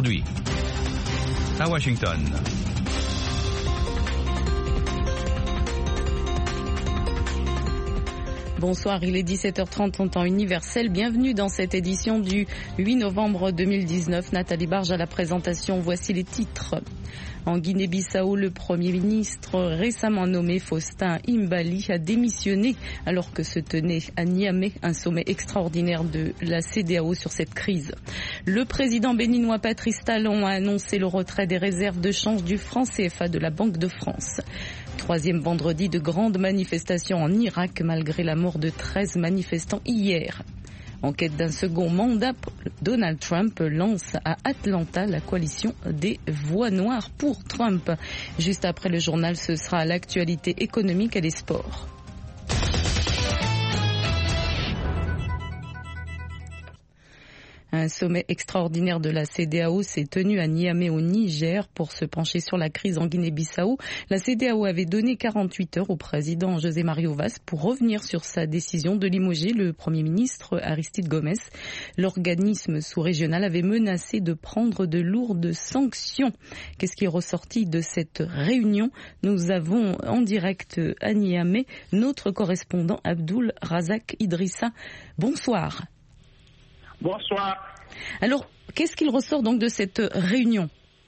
Saint-Louis. À Washington. Bonsoir, il est 17h30 en temps universel. Bienvenue dans cette édition du 8 novembre 2019. Nathalie Barge à la présentation. Voici les titres. En Guinée-Bissau, le Premier ministre récemment nommé Faustin Imbali a démissionné alors que se tenait à Niamey un sommet extraordinaire de la CEDEAO sur cette crise. Le président béninois Patrice Talon a annoncé le retrait des réserves de change du franc CFA de la Banque de France. Troisième vendredi de grandes manifestations en Irak malgré la mort de 13 manifestants hier. En quête d'un second mandat, Donald Trump lance à Atlanta la coalition des voix noires pour Trump. Juste après le journal, ce sera l'actualité économique et les sports. Un sommet extraordinaire de la CEDEAO s'est tenu à Niamey au Niger pour se pencher sur la crise en Guinée-Bissau. La CEDEAO avait donné 48 heures au président José Mario Vaz pour revenir sur sa décision de limoger le Premier ministre Aristide Gomes. L'organisme sous-régional avait menacé de prendre de lourdes sanctions. Qu'est-ce qui est ressorti de cette réunion? Nous avons en direct à Niamey notre correspondant Abdul Razak Idrissa. Bonsoir. Bonsoir. Alors, qu'est-ce qu'il ressort donc de cette réunion?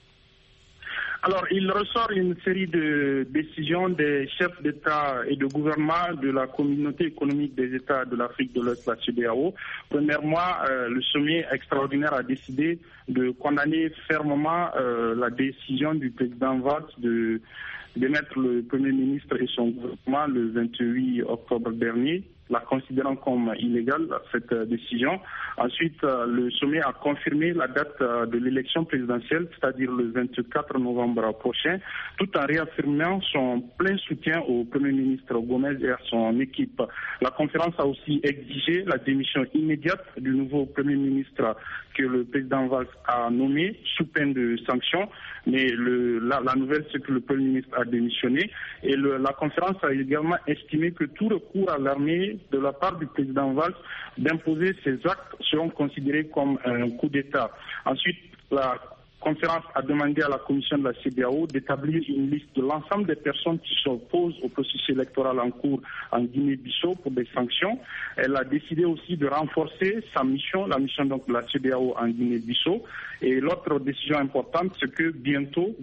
Alors, il ressort une série de décisions des chefs d'État et de gouvernement de la communauté économique des États de l'Afrique de l'Ouest, la CEDEAO. Premièrement, le sommet extraordinaire a décidé de condamner fermement la décision du président Vaz de mettre le Premier ministre et son gouvernement le 28 octobre dernier, la considérant comme illégale, cette décision. Ensuite, le sommet a confirmé la date de l'élection présidentielle, c'est-à-dire le 24 novembre prochain, tout en réaffirmant son plein soutien au Premier ministre Gomes et à son équipe. La conférence a aussi exigé la démission immédiate du nouveau Premier ministre que le président Vaz a nommé sous peine de sanctions. Mais la nouvelle, c'est que le Premier ministre a démissionné. Et la conférence a également estimé que tout recours à l'armée de la part du président Vaz d'imposer ces actes seront considérés comme un coup d'État. Ensuite, la conférence a demandé à la commission de la CEDEAO d'établir une liste de l'ensemble des personnes qui s'opposent au processus électoral en cours en Guinée-Bissau pour des sanctions. Elle a décidé aussi de renforcer sa mission, la mission donc de la CEDEAO en Guinée-Bissau. Et l'autre décision importante, c'est que bientôt,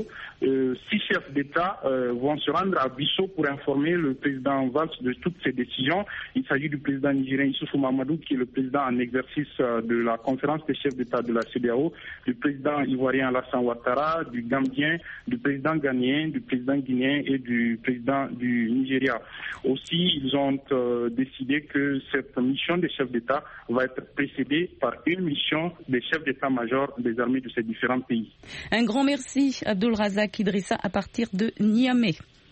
6 chefs d'État vont se rendre à Bissau pour informer le président Vaz de toutes ces décisions. Il s'agit du président nigérien Issoufou Mahamadou, qui est le président en exercice de la conférence des chefs d'État de la CEDEAO, du président ivoirien Alassane Ouattara, du Gambien, du président ghanéen, du président guinéen et du président du Nigeria. Aussi, ils ont décidé que cette mission des chefs d'État va être précédée par une mission des chefs d'État-major des armées de ces différents pays. Un grand merci, Abdul Razak Idrissa, à partir de Niamey.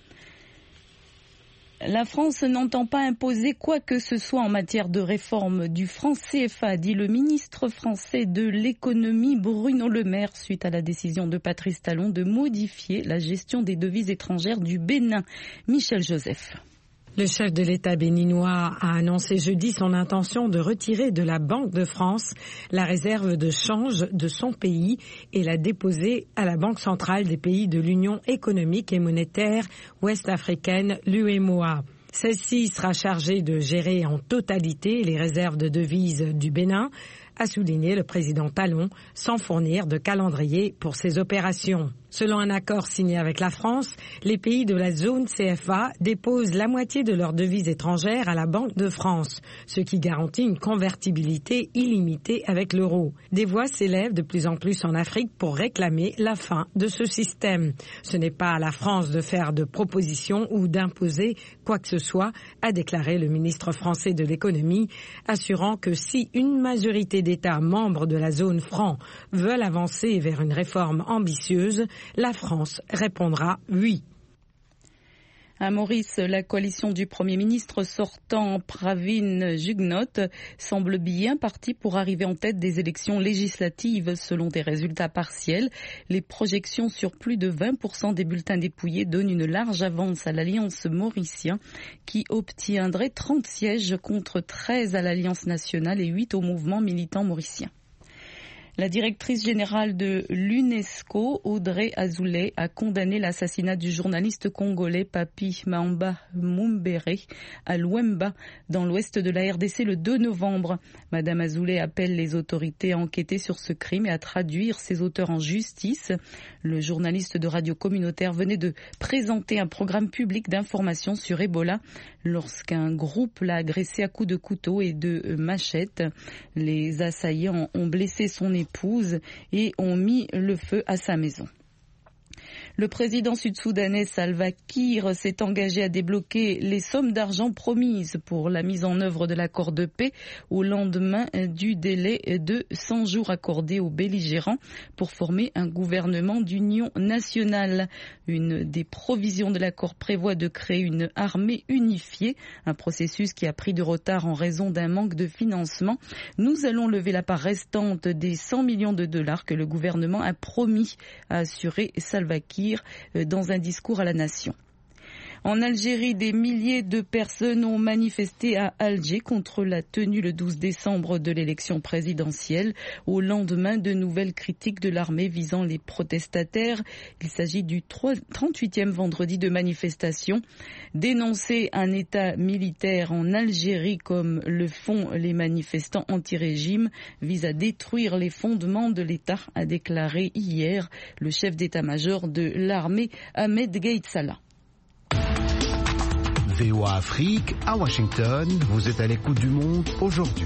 La France n'entend pas imposer quoi que ce soit en matière de réforme du franc CFA, dit le ministre français de l'économie Bruno Le Maire, suite à la décision de Patrice Talon de modifier la gestion des devises étrangères du Bénin. Michel Joseph. Le chef de l'État béninois a annoncé jeudi son intention de retirer de la Banque de France la réserve de change de son pays et la déposer à la Banque centrale des pays de l'Union économique et monétaire ouest-africaine, l'UEMOA. Celle-ci sera chargée de gérer en totalité les réserves de devises du Bénin, a souligné le président Talon, sans fournir de calendrier pour ces opérations. Selon un accord signé avec la France, les pays de la zone CFA déposent la moitié de leurs devises étrangères à la Banque de France, ce qui garantit une convertibilité illimitée avec l'euro. Des voix s'élèvent de plus en plus en Afrique pour réclamer la fin de ce système. Ce n'est pas à la France de faire de propositions ou d'imposer quoi que ce soit, a déclaré le ministre français de l'économie, assurant que si une majorité d'États membres de la zone franc veulent avancer vers une réforme ambitieuse, la France répondra oui. À Maurice, la coalition du Premier ministre sortant, Pravin Jugnauth, semble bien partie pour arriver en tête des élections législatives selon des résultats partiels. Les projections sur plus de 20% des bulletins dépouillés donnent une large avance à l'Alliance Mauricien qui obtiendrait 30 sièges contre 13 à l'Alliance nationale et 8 au mouvement militant mauricien. La directrice générale de l'UNESCO, Audrey Azoulay, a condamné l'assassinat du journaliste congolais Papi Maamba Mumbere à Luemba, dans l'ouest de la RDC, le 2 novembre. Madame Azoulay appelle les autorités à enquêter sur ce crime et à traduire ses auteurs en justice. Le journaliste de radio communautaire venait de présenter un programme public d'information sur Ebola lorsqu'un groupe l'a agressé à coups de couteau et de machette. Les assaillants ont blessé son épouse et ont mis le feu à sa maison. Le président sud-soudanais Salva Kiir s'est engagé à débloquer les sommes d'argent promises pour la mise en œuvre de l'accord de paix au lendemain du délai de 100 jours accordé aux belligérants pour former un gouvernement d'union nationale. Une des provisions de l'accord prévoit de créer une armée unifiée, un processus qui a pris du retard en raison d'un manque de financement. Nous allons lever la part restante des 100 millions de dollars que le gouvernement a promis, a assuré Salva Kiir dans un discours à la nation. En Algérie, des milliers de personnes ont manifesté à Alger contre la tenue le 12 décembre de l'élection présidentielle, au lendemain de nouvelles critiques de l'armée visant les protestataires. Il s'agit du 38e vendredi de manifestation. Dénoncer un État militaire en Algérie comme le font les manifestants anti-régime vise à détruire les fondements de l'État, a déclaré hier le chef d'état-major de l'armée, Ahmed Gaïd Salah. VOA Afrique, à Washington, vous êtes à l'écoute du monde aujourd'hui.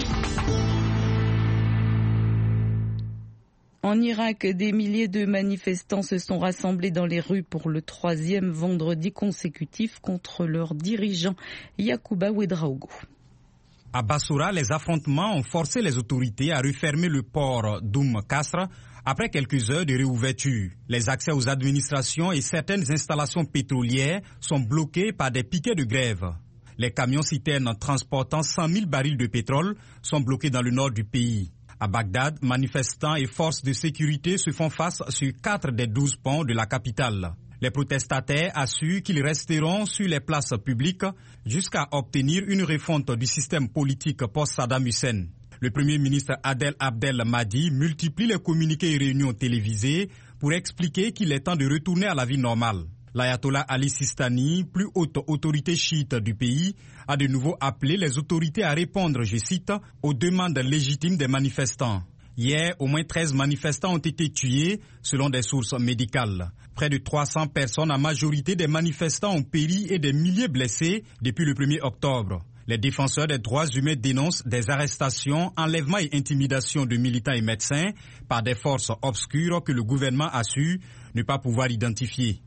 En Irak, des milliers de manifestants se sont rassemblés dans les rues pour le 3e vendredi consécutif contre leur dirigeant Yacouba Ouedraogo. À Bassoura, les affrontements ont forcé les autorités à refermer le port d'Oum Kasr après quelques heures de réouverture. Les accès aux administrations et certaines installations pétrolières sont bloqués par des piquets de grève. Les camions-citernes transportant 100 000 barils de pétrole sont bloqués dans le nord du pays. À Bagdad, manifestants et forces de sécurité se font face sur 4 des 12 ponts de la capitale. Les protestataires assurent qu'ils resteront sur les places publiques jusqu'à obtenir une refonte du système politique post-Saddam Hussein. Le Premier ministre Adel Abdel Mahdi multiplie les communiqués et réunions télévisées pour expliquer qu'il est temps de retourner à la vie normale. L'ayatollah Ali Sistani, plus haute autorité chiite du pays, a de nouveau appelé les autorités à répondre, je cite, aux demandes légitimes des manifestants. Hier, au moins 13 manifestants ont été tués, selon des sources médicales. Près de 300 personnes, en majorité des manifestants, ont péri et des milliers blessés depuis le 1er octobre. Les défenseurs des droits humains dénoncent des arrestations, enlèvements et intimidations de militants et médecins par des forces obscures que le gouvernement assure ne pas pouvoir identifier.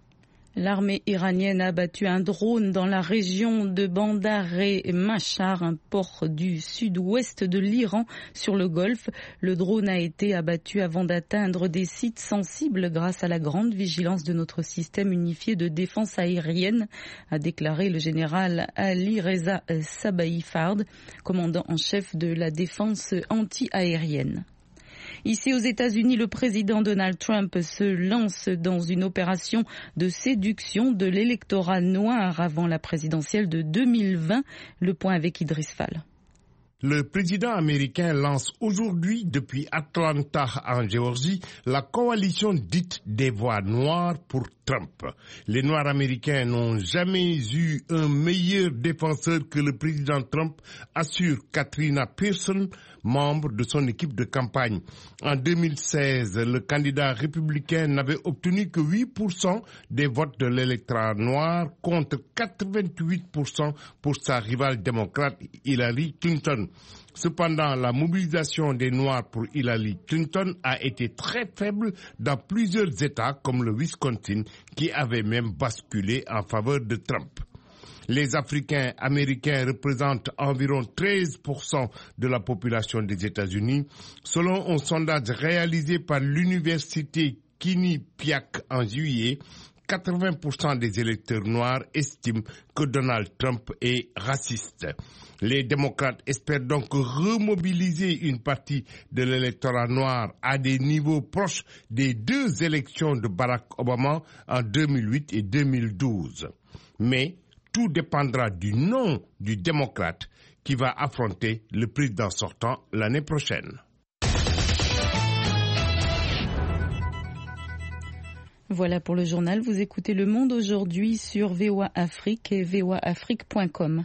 L'armée iranienne a abattu un drone dans la région de Bandar-e-Machar, un port du sud-ouest de l'Iran sur le Golfe. Le drone a été abattu avant d'atteindre des sites sensibles grâce à la grande vigilance de notre système unifié de défense aérienne, a déclaré le général Ali Reza Sabahi Fard, commandant en chef de la défense anti-aérienne. Ici aux États-Unis, le président Donald Trump se lance dans une opération de séduction de l'électorat noir avant la présidentielle de 2020. Le point avec Idriss Fall. Le président américain lance aujourd'hui, depuis Atlanta en Géorgie, la coalition dite des voix noires pour Trump. Les Noirs américains n'ont jamais eu un meilleur défenseur que le président Trump, assure Katrina Pearson, membre de son équipe de campagne. En 2016, le candidat républicain n'avait obtenu que 8% des votes de l'électorat noir contre 88% pour sa rivale démocrate Hillary Clinton. Cependant, la mobilisation des Noirs pour Hillary Clinton a été très faible dans plusieurs États comme le Wisconsin, qui avait même basculé en faveur de Trump. Les Africains américains représentent environ 13% de la population des États-Unis, selon un sondage réalisé par l'université Quinnipiac en juillet. 80% des électeurs noirs estiment que Donald Trump est raciste. Les démocrates espèrent donc remobiliser une partie de l'électorat noir à des niveaux proches des 2 élections de Barack Obama en 2008 et 2012. Mais tout dépendra du nom du démocrate qui va affronter le président sortant l'année prochaine. Voilà pour le journal. Vous écoutez Le Monde aujourd'hui sur VOA Afrique et voaafrique.com.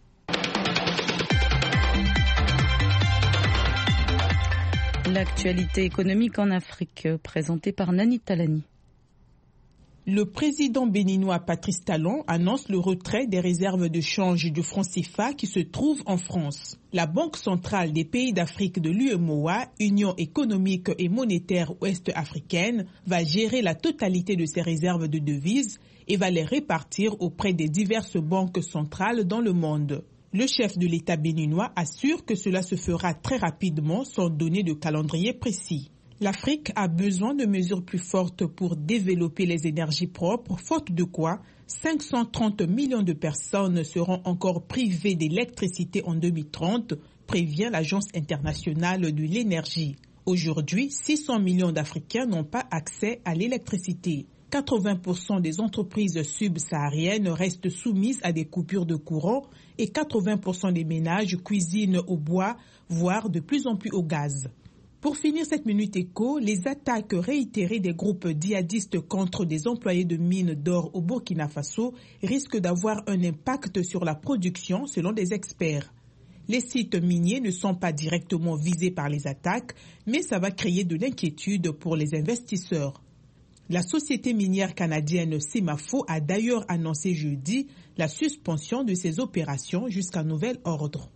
L'actualité économique en Afrique, présentée par Nani Talani. Le président béninois Patrice Talon annonce le retrait des réserves de change du franc CFA qui se trouvent en France. La Banque centrale des pays d'Afrique de l'UEMOA, Union économique et monétaire ouest-africaine, va gérer la totalité de ces réserves de devises et va les répartir auprès des diverses banques centrales dans le monde. Le chef de l'État béninois assure que cela se fera très rapidement sans donner de calendrier précis. L'Afrique a besoin de mesures plus fortes pour développer les énergies propres, faute de quoi 530 millions de personnes seront encore privées d'électricité en 2030, prévient l'Agence internationale de l'énergie. Aujourd'hui, 600 millions d'Africains n'ont pas accès à l'électricité. 80% des entreprises subsahariennes restent soumises à des coupures de courant et 80% des ménages cuisinent au bois, voire de plus en plus au gaz. Pour finir cette Minute Éco, les attaques réitérées des groupes djihadistes contre des employés de mines d'or au Burkina Faso risquent d'avoir un impact sur la production selon des experts. Les sites miniers ne sont pas directement visés par les attaques, mais ça va créer de l'inquiétude pour les investisseurs. La société minière canadienne Semafo a d'ailleurs annoncé jeudi la suspension de ses opérations jusqu'à nouvel ordre.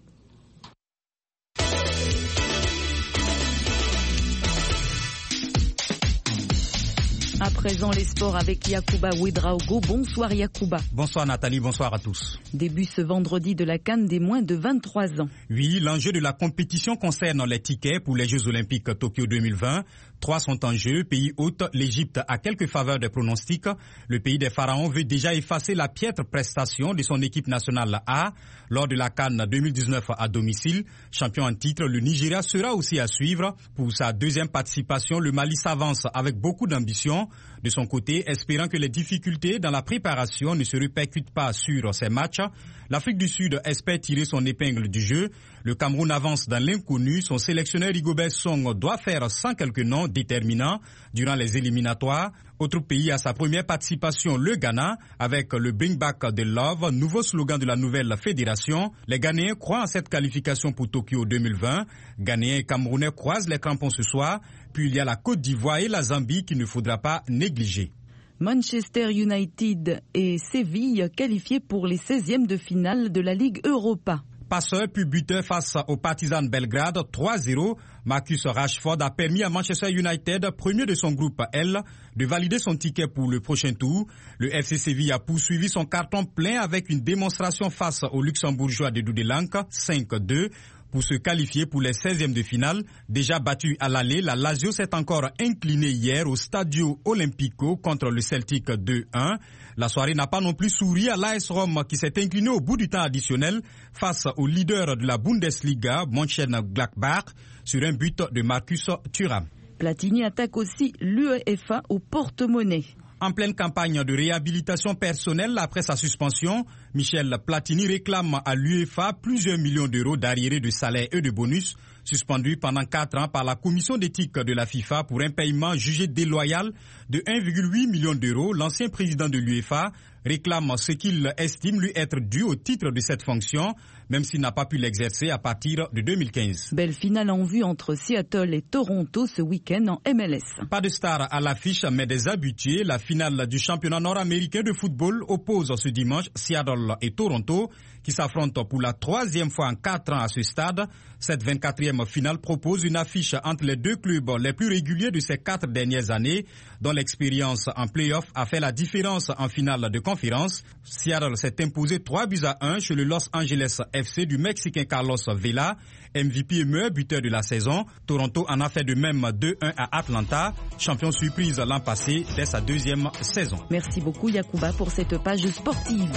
À présent, les sports avec Yacouba Ouedraogo. Bonsoir Yacouba. Bonsoir Nathalie, bonsoir à tous. Début ce vendredi de la CAN des moins de 23 ans. Oui, l'enjeu de la compétition concerne les tickets pour les Jeux Olympiques Tokyo 2020. 3 sont en jeu. Pays hôte, l'Égypte a quelques faveurs des pronostics. Le pays des pharaons veut déjà effacer la piètre prestation de son équipe nationale A lors de la CAN 2019 à domicile. Champion en titre, le Nigeria sera aussi à suivre. Pour sa deuxième participation, le Mali s'avance avec beaucoup d'ambition. De son côté, espérant que les difficultés dans la préparation ne se répercutent pas sur ces matchs, l'Afrique du Sud espère tirer son épingle du jeu. Le Cameroun avance dans l'inconnu. Son sélectionneur Rigobert Song doit faire sans quelques noms déterminants durant les éliminatoires. Autre pays à sa première participation, le Ghana, avec le Bring Back the Love, nouveau slogan de la nouvelle fédération. Les Ghanéens croient en cette qualification pour Tokyo 2020. Ghanéens et Camerounais croisent les crampons ce soir. Puis il y a la Côte d'Ivoire et la Zambie qu'il ne faudra pas négliger. Manchester United et Séville qualifiés pour les 16e de finale de la Ligue Europa. Passeur puis buteur face au Partizan Belgrade 3-0. Marcus Rashford a permis à Manchester United, premier de son groupe L, de valider son ticket pour le prochain tour. Le FC Séville a poursuivi son carton plein avec une démonstration face au Luxembourgeois de Doudelanque 5-2. Pour se qualifier pour les 16e de finale. Déjà battu à l'aller, la Lazio s'est encore inclinée hier au Stadio Olimpico contre le Celtic 2-1. La soirée n'a pas non plus souri à l'AS Rome qui s'est incliné au bout du temps additionnel face au leader de la Bundesliga, Mönchengladbach, sur un but de Marcus Thuram. Platini attaque aussi l'UEFA au porte-monnaie. En pleine campagne de réhabilitation personnelle après sa suspension, Michel Platini réclame à l'UEFA plusieurs millions d'euros d'arriérés de salaire et de bonus suspendus pendant 4 ans par la commission d'éthique de la FIFA pour un paiement jugé déloyal de 1,8 million d'euros. L'ancien président de l'UEFA réclame ce qu'il estime lui être dû au titre de cette fonction, même s'il n'a pas pu l'exercer à partir de 2015. Belle finale en vue entre Seattle et Toronto ce week-end en MLS. Pas de star à l'affiche, mais des habitués. La finale du championnat nord-américain de football oppose ce dimanche Seattle et Toronto, qui s'affrontent pour la 3e fois en 4 ans à ce stade. Cette 24e finale propose une affiche entre les deux clubs les plus réguliers de ces 4 dernières années, dont l'expérience en play-off a fait la différence en finale de conférence. Seattle s'est imposé 3-1 chez le Los Angeles FC du Mexicain Carlos Vela, MVP et meilleur buteur de la saison. Toronto en a fait de même 2-1 à Atlanta, champion surprise l'an passé dès sa 2e saison. Merci beaucoup Yacouba pour cette page sportive.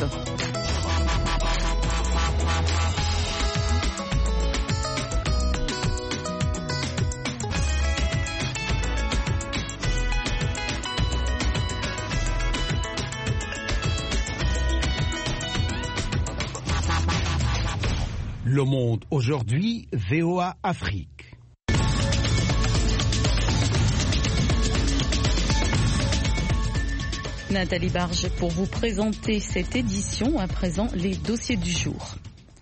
Le Monde aujourd'hui, VOA Afrique. Nathalie Barge pour vous présenter cette édition. À présent, les dossiers du jour.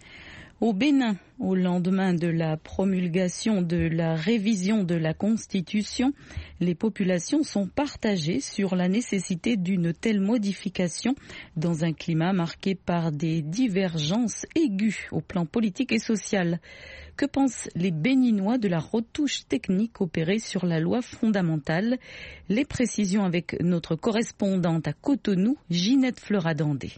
Au Bénin, au lendemain de la promulgation de la révision de la Constitution, les populations sont partagées sur la nécessité d'une telle modification dans un climat marqué par des divergences aiguës au plan politique et social. Que pensent les Béninois de la retouche technique opérée sur la loi fondamentale? Les précisions avec notre correspondante à Cotonou, Ginette Fleuradandé.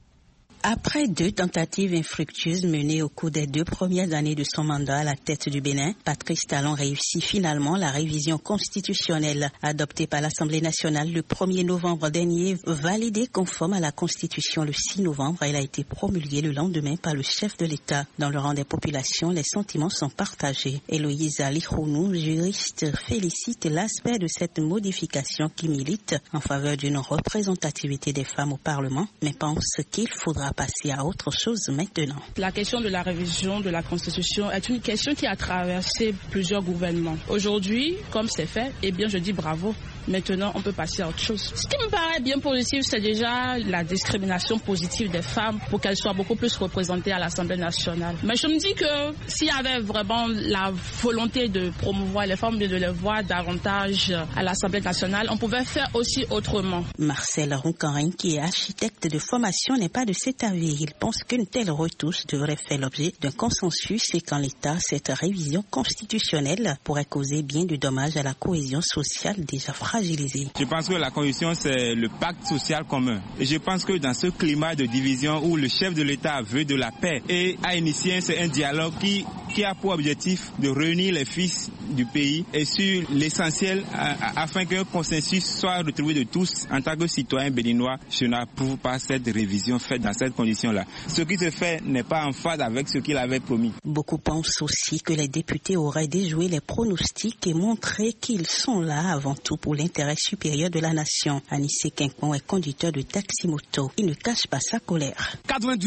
Après 2 tentatives infructueuses menées au cours des 2 premières années de son mandat à la tête du Bénin, Patrice Talon réussit finalement la révision constitutionnelle adoptée par l'Assemblée nationale le 1er novembre dernier, validée conforme à la Constitution le 6 novembre. Elle a été promulguée le lendemain par le chef de l'État. Dans le rang des populations, les sentiments sont partagés. Héloïse Alikhounou, juriste, félicite l'aspect de cette modification qui milite en faveur d'une représentativité des femmes au Parlement, mais pense qu'il faudra passer à autre chose maintenant. La question de la révision de la Constitution est une question qui a traversé plusieurs gouvernements. Aujourd'hui, comme c'est fait, eh bien je dis bravo. Maintenant, on peut passer à autre chose. Ce qui me paraît bien positif, c'est déjà la discrimination positive des femmes pour qu'elles soient beaucoup plus représentées à l'Assemblée nationale. Mais je me dis que s'il y avait vraiment la volonté de promouvoir les femmes, de les voir davantage à l'Assemblée nationale, on pouvait faire aussi autrement. Marcel Roncarin, qui est architecte de formation, n'est pas de cet avis. Il pense qu'une telle retouche devrait faire l'objet d'un consensus et qu'en l'état, cette révision constitutionnelle pourrait causer bien du dommage à la cohésion sociale déjà fragilisée. Je pense que la Constitution, c'est le pacte social commun. Et je pense que dans ce climat de division où le chef de l'État veut de la paix et a initié un dialogue qui a pour objectif de réunir les fils du pays et sur l'essentiel afin qu'un consensus soit retrouvé de tous en tant que citoyens béninois, je n'approuve pas cette révision faite dans cette condition-là. Ce qui se fait n'est pas en phase avec ce qu'il avait promis. Beaucoup pensent aussi que les députés auraient déjoué les pronostics et montré qu'ils sont là avant tout pour l'intérêt supérieur de la nation. Anissé Quincon est conducteur de taxi-moto. Il ne cache pas sa colère.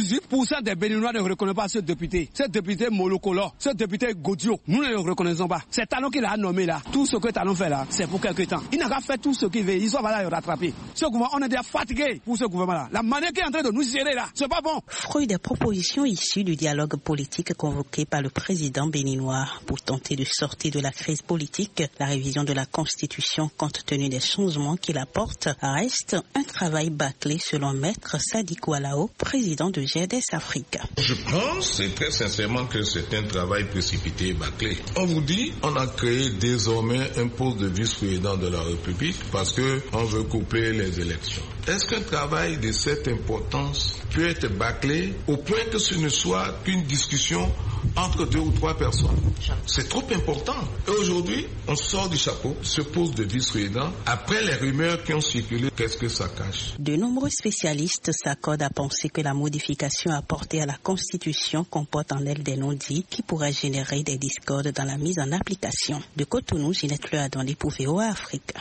98% des Béninois ne reconnaissent pas ce député. Ce député Molokolo, ce député Godio, nous ne le reconnaissons pas. C'est Talon qui l'a nommé là. Tout ce que Talon fait là, c'est pour quelque temps. Il n'a qu'à faire tout ce qu'il veut. Ils sont là le rattraper. Ce gouvernement, on est déjà fatigué pour ce gouvernement-là. La manière qui est en train de nous gérer là, c'est pas bon. Fruit des propositions issues du dialogue politique convoqué par le président béninois pour tenter de sortir de la crise politique, la révision de la Constitution compte tenu des changements qu'il apporte, reste un travail bâclé selon Maître Sadikou Alao, président de GDS Afrique. Je pense très sincèrement que c'est un travail précipité et bâclé. On vous dit, on a créé désormais un poste de vice-président de la République parce qu'on veut couper les élections. Est-ce qu'un travail de cette importance peut être bâclé au point que ce ne soit qu'une discussion entre 2 ou 3 personnes? C'est trop important. Et aujourd'hui, on sort du chapeau ce poste de vice-président après les rumeurs qui ont circulé. Qu'est-ce que ça cache? De nombreux spécialistes s'accordent à penser que la modification apportée à la Constitution comporte en elle des non-dits qui pourraient générer des discordes dans la mise en application. De Cotonou, Ginette Fleuradandé pour VOA Afrique.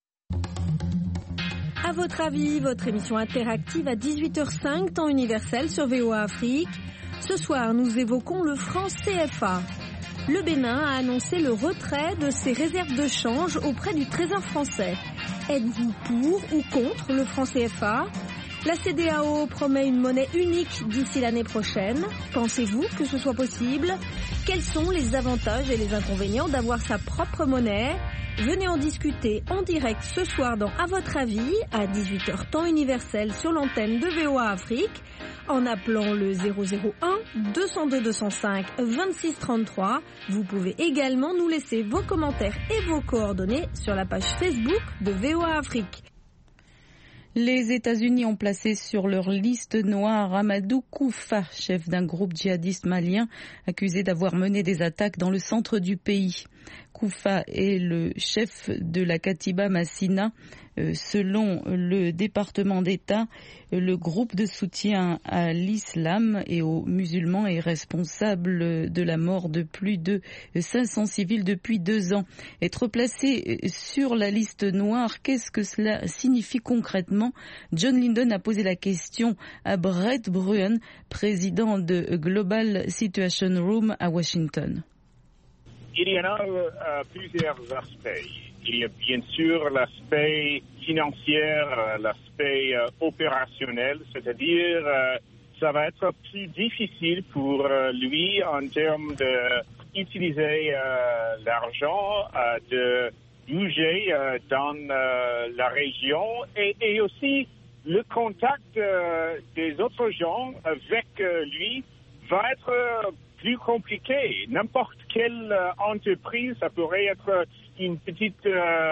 À votre avis, votre émission interactive à 18h05, temps universel sur VOA Afrique. Ce soir, nous évoquons le franc CFA. Le Bénin a annoncé le retrait de ses réserves de change auprès du Trésor français. Êtes-vous pour ou contre le franc CFA ? La CEDEAO promet une monnaie unique d'ici l'année prochaine. Pensez-vous que ce soit possible ? Quels sont les avantages et les inconvénients d'avoir sa propre monnaie ? Venez en discuter en direct ce soir dans À votre avis, à 18h temps universel sur l'antenne de VOA Afrique, en appelant le 001 202 205 26 33. Vous pouvez également nous laisser vos commentaires et vos coordonnées sur la page Facebook de VOA Afrique. Les États-Unis ont placé sur leur liste noire Amadou Koufa, chef d'un groupe djihadiste malien accusé d'avoir mené des attaques dans le centre du pays. Koufa est le chef de la Katiba Massina. Selon le département d'État, le groupe de soutien à l'islam et aux musulmans est responsable de la mort de plus de 500 civils depuis 2 ans. Être placé sur la liste noire, qu'est-ce que cela signifie concrètement ? John Linden a posé la question à Brett Bruen, président de Global Situation Room à Washington. il y en a plusieurs aspects. Il y a bien sûr l'aspect financier, l'aspect opérationnel, c'est-à-dire ça va être plus difficile pour lui en termes d'utiliser l'argent, de bouger dans la région et aussi le contact des autres gens avec lui va être plus compliqué. N'importe quelle entreprise, ça pourrait être une petite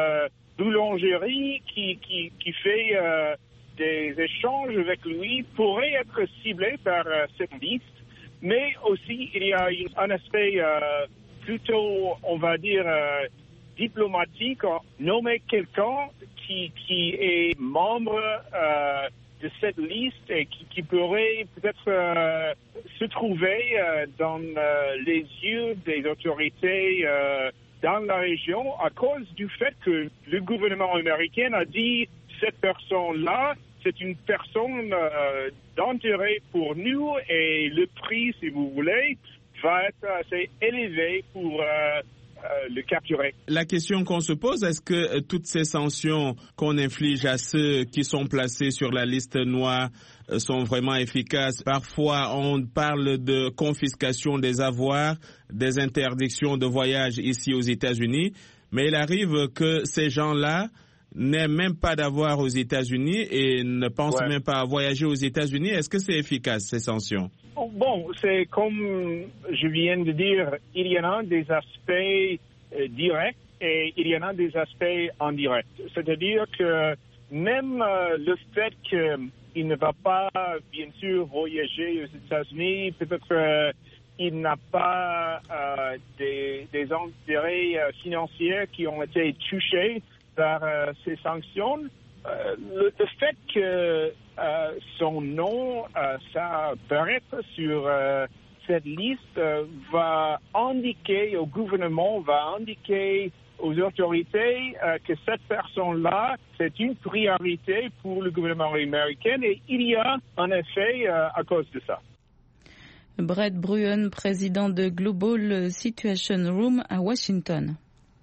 boulangerie qui fait des échanges avec lui, pourrait être ciblée par cette liste. Mais aussi, il y a un aspect plutôt, on va dire, diplomatique, nommer quelqu'un qui est membre de cette liste et qui pourrait peut-être se trouver dans les yeux des autorités dans la région à cause du fait que le gouvernement américain a dit cette personne-là, c'est une personne d'intérêt pour nous et le prix, si vous voulez, va être assez élevé pour le capturer. La question qu'on se pose, est-ce que toutes ces sanctions qu'on inflige à ceux qui sont placés sur la liste noire sont vraiment efficaces? Parfois, on parle de confiscation des avoirs, des interdictions de voyage ici aux États-Unis, mais il arrive que ces gens-là n'aient même pas d'avoir aux États-Unis et ne pensent même pas à voyager aux États-Unis. Est-ce que c'est efficace, ces sanctions? Bon, c'est comme je viens de dire, il y en a des aspects directs et il y en a des aspects indirects. C'est-à-dire que même le fait qu'il ne va pas, bien sûr, voyager aux États-Unis, peut-être il n'a pas des intérêts financiers qui ont été touchés par ces sanctions. Le fait que son nom ça apparaître sur cette liste va indiquer au gouvernement, va indiquer aux autorités que cette personne-là, c'est une priorité pour le gouvernement américain et il y a un effet à cause de ça. Brett Bruen, président de Global Situation Room à Washington.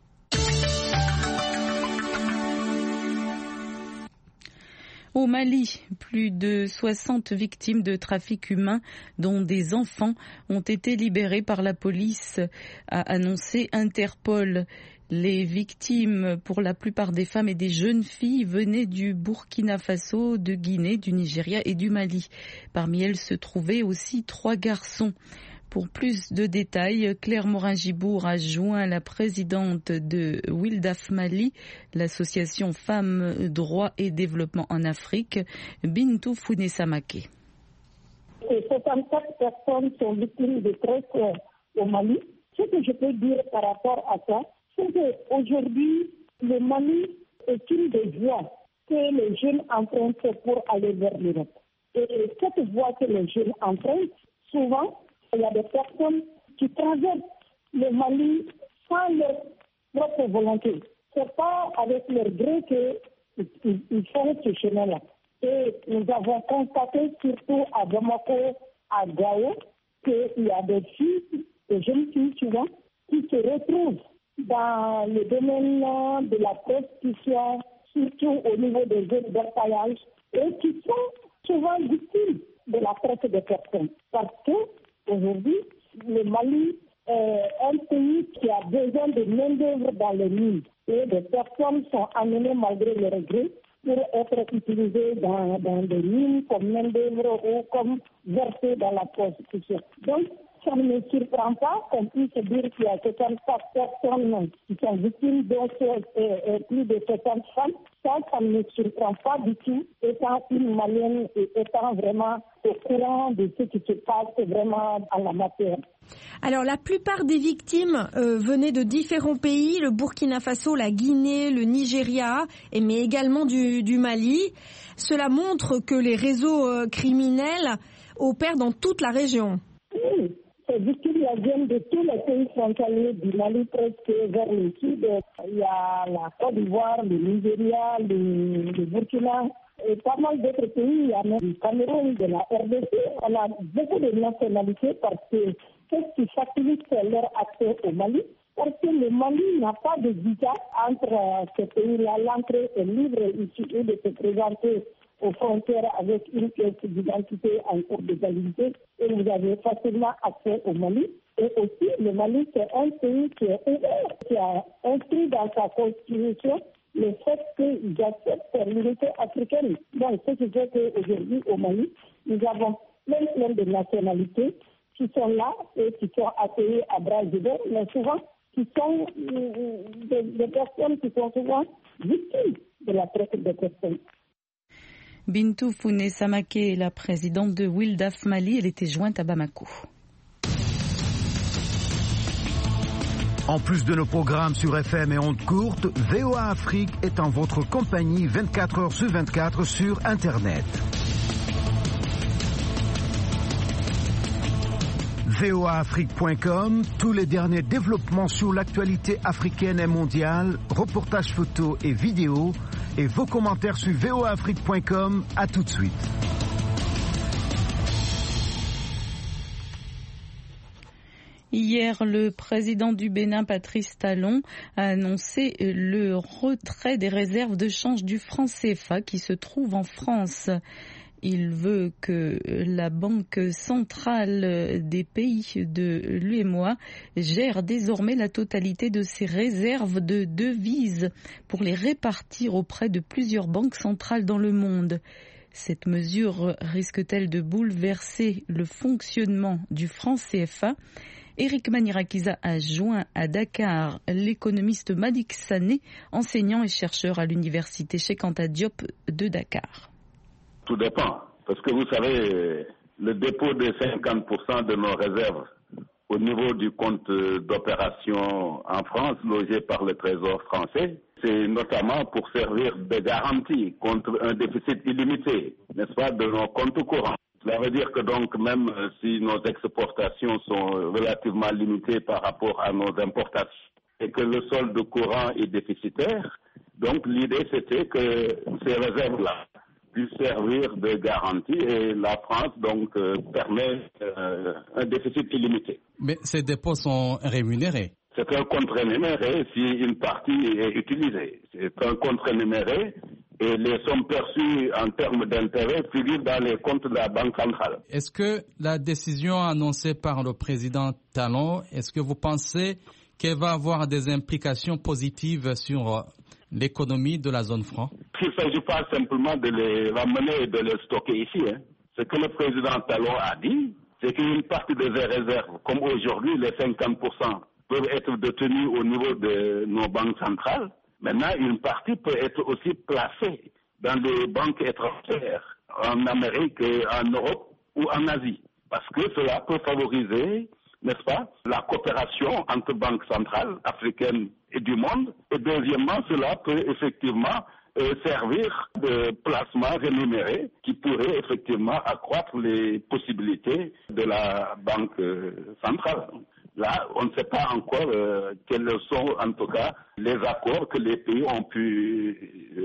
Au Mali, plus de 60 victimes de trafic humain, dont des enfants, ont été libérées par la police, a annoncé Interpol. Les victimes, pour la plupart des femmes et des jeunes filles, venaient du Burkina Faso, de Guinée, du Nigeria et du Mali. Parmi elles se trouvaient aussi 3 garçons. Pour plus de détails, Claire Morin-Gibour a joint la présidente de Wildaf Mali, l'association Femmes, Droits et Développement en Afrique, Bintou Founé-Samaké. 64 personnes sont victimes de traite au Mali. Ce que je peux dire par rapport à ça, c'est qu'aujourd'hui, le Mali est une des voies que les jeunes empruntent pour aller vers l'Europe. Et cette voie que les jeunes empruntent, souvent, il y a des personnes qui traversent le Mali sans leur propre volonté. Ce n'est pas avec leur gré qu'ils font ce chemin-là. Et nous avons constaté, surtout à Bamako, à Gao, qu'il y a des filles, des jeunes filles souvent, qui se retrouvent dans le domaine de la prostitution, surtout au niveau des jeunes d'orpaillage, et qui sont souvent victimes de la traite des personnes. Parce que aujourd'hui, le Mali est un pays qui a besoin de main-d'œuvre dans les mines. Et des personnes sont amenées, malgré le regret, pour être utilisées dans des mines comme main-d'œuvre ou comme versées dans la prostitution. Donc, ça ne me surprend pas qu'on puisse dire qu'il y a 74 personnes qui sont victimes, dont plus de 70 femmes. Ça ne me surprend pas du tout, étant une Malienne et étant vraiment au courant de ce qui se passe vraiment en la matière. Alors, la plupart des victimes venaient de différents pays, le Burkina Faso, la Guinée, le Nigeria, mais également du Mali. Cela montre que les réseaux criminels opèrent dans toute la région. Oui. Ces victimes viennent de tous les pays frontaliers du Mali presque vers le sud. Il y a la Côte d'Ivoire, le Nigeria, le Burkina et pas mal d'autres pays. Il y a même du Cameroun, de la RDC. On a beaucoup de nationalités parce que ce qui facilite leur accès au Mali, parce que le Mali n'a pas de visa entre ces pays-là. L'entrée est libre, il suffit de se présenter aux frontières avec une pièce d'identité en cours de validité et vous avez facilement accès au Mali. Et aussi, le Mali, c'est un pays qui est ouvert, qui a inscrit dans sa constitution le fait qu'ils acceptent l'unité africaine. Donc, ce qui fait qu'aujourd'hui, au Mali, nous avons plein de nationalités qui sont là et qui sont accueillies à bras ouverts, mais souvent, qui sont des personnes qui sont souvent victimes de la traite des personnes. Bintou Founé Samake est la présidente de Wildaf Mali. Elle était jointe à Bamako. En plus de nos programmes sur FM et ondes courtes, VOA Afrique est en votre compagnie 24 heures sur 24 sur Internet. voaafrique.com, tous les derniers développements sur l'actualité africaine et mondiale, reportages photos et vidéos, et vos commentaires sur voaafrique.com. À tout de suite. Hier, le président du Bénin, Patrice Talon, a annoncé le retrait des réserves de change du franc CFA qui se trouve en France. Il veut que la Banque centrale des pays de l'UEMOA gère désormais la totalité de ses réserves de devises pour les répartir auprès de plusieurs banques centrales dans le monde. Cette mesure risque-t-elle de bouleverser le fonctionnement du franc CFA ? Eric Manirakiza a joint à Dakar l'économiste Malik Sané, enseignant et chercheur à l'université Cheikh Anta Diop de Dakar. Tout dépend, parce que vous savez, le dépôt de 50% de nos réserves au niveau du compte d'opération en France, logé par le Trésor français, c'est notamment pour servir de garantie contre un déficit illimité, n'est-ce pas, de nos comptes courants. Cela veut dire que donc même si nos exportations sont relativement limitées par rapport à nos importations et que le solde courant est déficitaire, donc l'idée c'était que ces réserves-là puissent servir de garantie et la France donc permet un déficit illimité. Mais ces dépôts sont rémunérés. C'est un compte rémunéré si une partie est utilisée. C'est un compte rémunéré et les sommes perçues en termes d'intérêt figurent dans les comptes de la Banque centrale. Est-ce que la décision annoncée par le président Talon, est-ce que vous pensez qu'elle va avoir des implications positives sur l'économie de la zone franc? Il ne s'agit pas simplement de les ramener et de les stocker ici. Ce que le président Talon a dit, c'est qu'une partie de ces réserves, comme aujourd'hui les 50%, peuvent être détenus au niveau de nos banques centrales. Maintenant, une partie peut être aussi placée dans des banques étrangères, en Amérique, en Europe ou en Asie. Parce que cela peut favoriser, n'est-ce pas, la coopération entre banques centrales africaines et du monde. Et deuxièmement, cela peut effectivement servir de placement rémunéré qui pourrait effectivement accroître les possibilités de la banque centrale. Là, on ne sait pas encore quels sont en tout cas les accords que les pays ont pu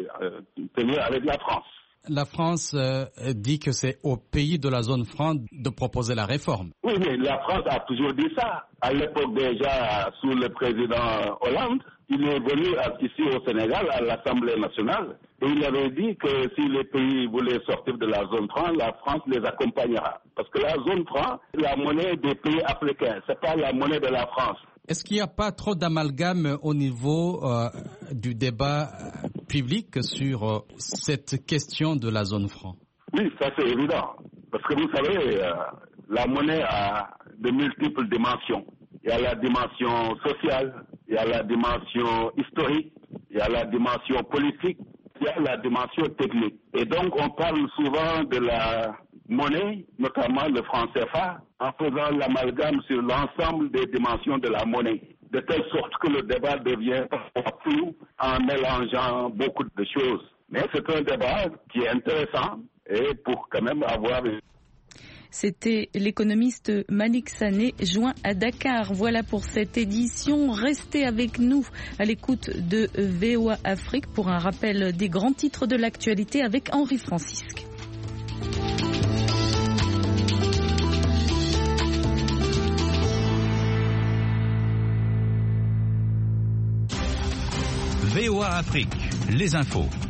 tenir avec la France. La France dit que c'est au pays de la zone franc de proposer la réforme. Oui, mais la France a toujours dit ça. À l'époque déjà, sous le président Hollande, il est venu ici au Sénégal, à l'Assemblée nationale, et il avait dit que si les pays voulaient sortir de la zone franc, la France les accompagnera. Parce que la zone franc, c'est la monnaie des pays africains, c'est pas la monnaie de la France. Est-ce qu'il n'y a pas trop d'amalgame au niveau du débat public sur cette question de la zone franc? Oui, ça c'est évident. Parce que vous savez, la monnaie a de multiples dimensions. Il y a la dimension sociale, il y a la dimension historique, il y a la dimension politique, il y a la dimension technique. Et donc on parle souvent de la monnaie, notamment le franc CFA, en faisant l'amalgame sur l'ensemble des dimensions de la monnaie, de telle sorte que le débat devient flou en mélangeant beaucoup de choses. Mais c'est un débat qui est intéressant et pour quand même avoir... C'était l'économiste Malik Sané, joint à Dakar. Voilà pour cette édition. Restez avec nous à l'écoute de VOA Afrique pour un rappel des grands titres de l'actualité avec Henri Francisque. Afrique, les infos.